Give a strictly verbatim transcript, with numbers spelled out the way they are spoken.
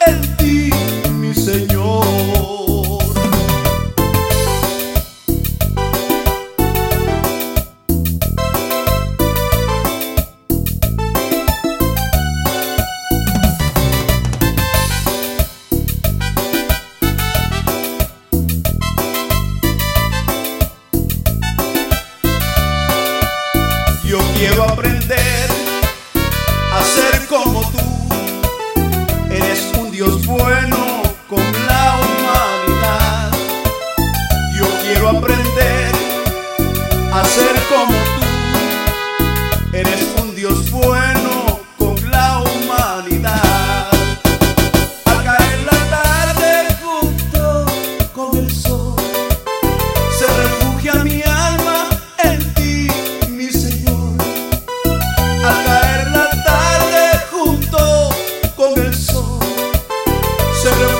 en ti, mi Señor. Yo quiero aprender a ser como tú. Eres un Dios bueno con la humanidad. Yo quiero aprender a ser como tú. Eres un Dios bueno con la humanidad. Al caer la tarde junto con el sol, se refugia mi alma en ti, mi Señor. Al caer la tarde junto con el sol, se refugia